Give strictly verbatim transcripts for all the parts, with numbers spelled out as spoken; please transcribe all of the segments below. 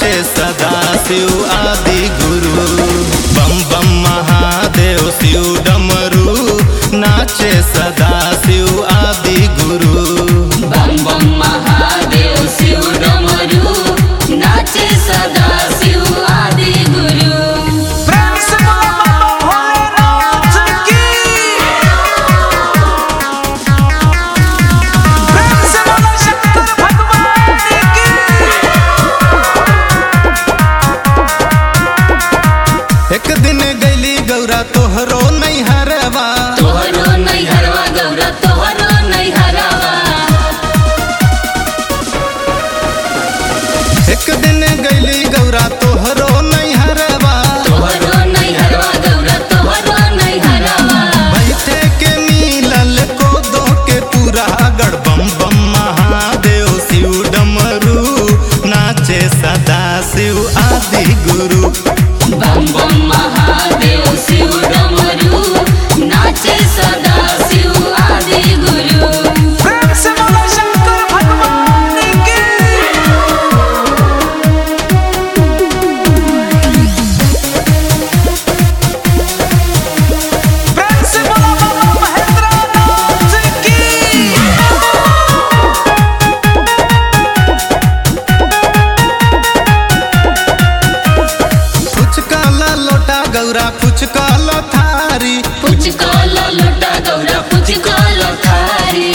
नाचे सदा शिव आदि गुरु। बम बम महादेव शिव डमरू नाचे सदा शिव आदि गुरु। बम बम महादेव शिव डमरू नाचे सदा शिव आदि गुरु। प्रेम से बोलो बाबा भोलेनाथ की। प्रेम से बोलो शंकर भगवान की। एक दिन गैली गौरा तोहरो नैहरवा, तोहरो नैहरवा गौरा तोहरो नैहरवा। एक दिन गैली गौरा तोहरो नैहरवा, तोहरो नैहरवा गौरा तोहरो नैहरवा। बैठे के मिलल को दो के पूरा गढ़। बम बम महादेव शिव डमरू नाचे सदा शिव आदि गुरु। बम बम महादेव शिव डमरू नाचे सदा शिव आदि गुरु। प्रेम से बोलो शंकर भगवान की। प्रेम से बोलो बाबा महेंद्रनाथ की। फुचकाला लोटा गौरा फुचकाला थारी। पुचकाला लोटा गौरा पुचकाला थारी।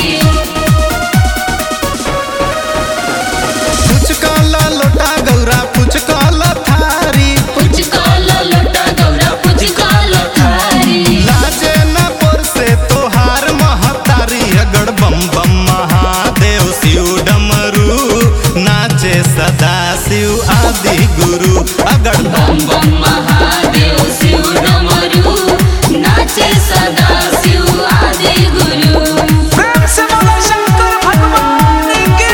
फुचकाला लोटा गौरा फुचकाला थारी। पुचकाला लोटा गौरा पुचकाला थारी। लाजे न पोरसे तोहार महतारी। अगड़ बम बम महादेव शिव डमरू नाचे सदा शिव आदि गुरु। अगड़ बम बम महादेव शिव डमरू नाचे सदा शिव आदि गुरु। प्रेम से बोलो शंकर भगवान की।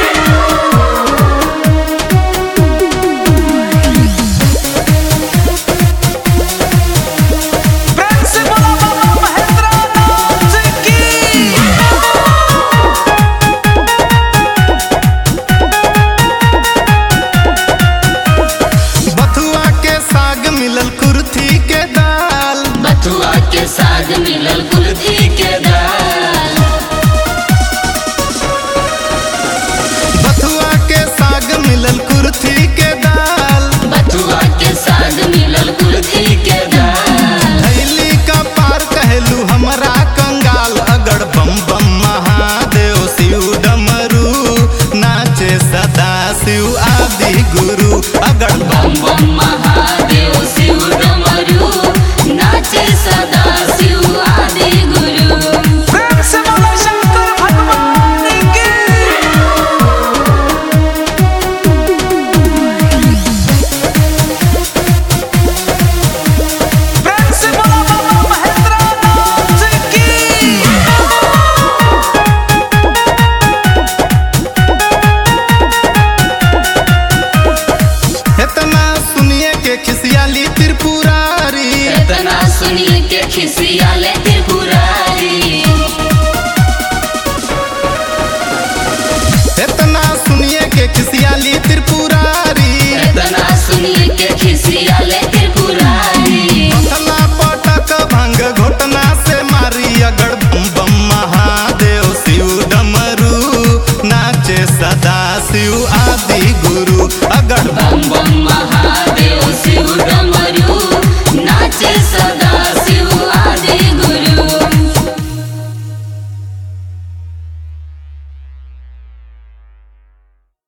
प्रेम से बोलो बाबा महेंद्रनाथ की। बथुआ के साग मिलल कुर्थी के दाल। बथुआ के साग मिलल कुर्थी के दाल। बथुआ के साग मिलल कुर्थी के दाल। बथुआ के साग मिलल कुर्थी के दाल। थैली का पार कहलू हमरा कंगाल। अगड़ बम बम महादेव शिव डमरू नाचे सदा शिव आदि गुरु। अगड़ बम बम महादेव शिव डमरू नाचे सदा शिव आदि गुरु। प्रेम से बोलो शंकर भगवान की। प्रेम से बोलो बाबा महेंद्रनाथ की। इतना सुनिए के खिसियाली त्रिपुरारी। इतना सुनिए के खिसियाले त्रिपुरारी। इतना सुनिए के खिसियाली त्रिपुरारी।